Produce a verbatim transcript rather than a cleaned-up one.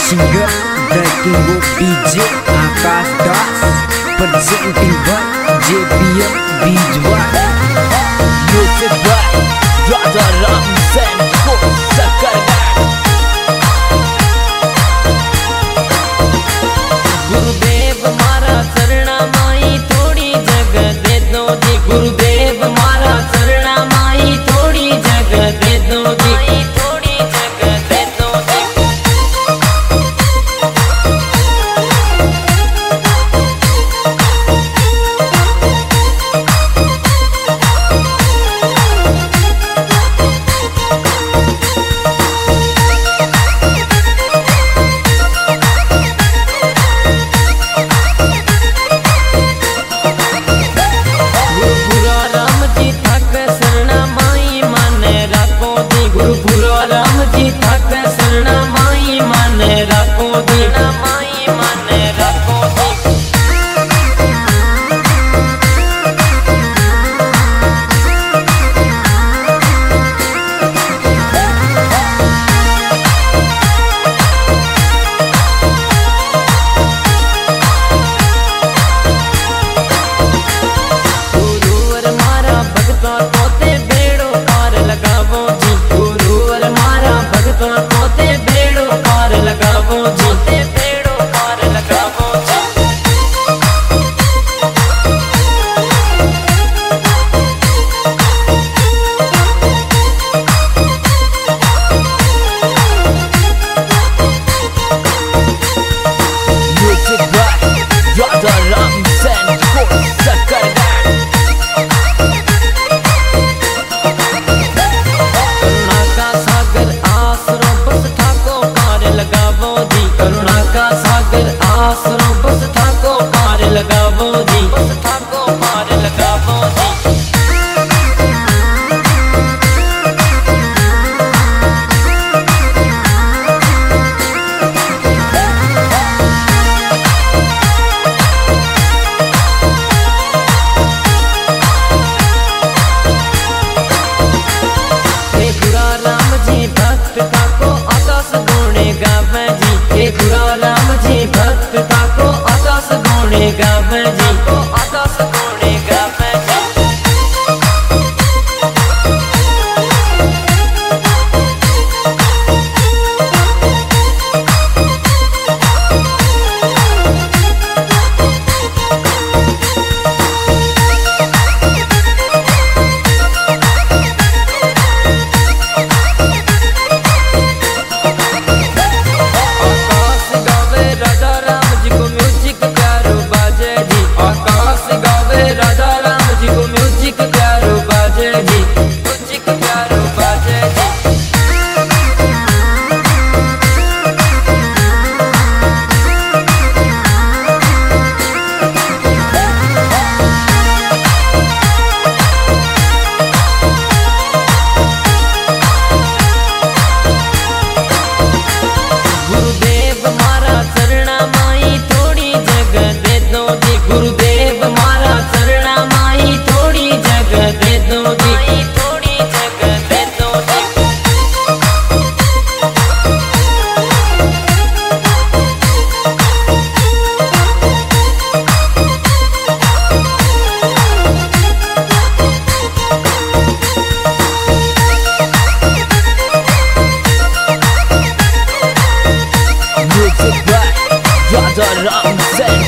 singer, the king of D J Akash Das, presenting by J P M Bijwar. Music by Raja Ram Sen Ko Sakargar. गुरुदेव मारा चरणा माई थोड़ी जगह दे दो जी। गुरुदेव मारा चरणा माई थोड़ी जगह दे दो जी। थोड़ी जगह दे दो जी। Raja Ram Sen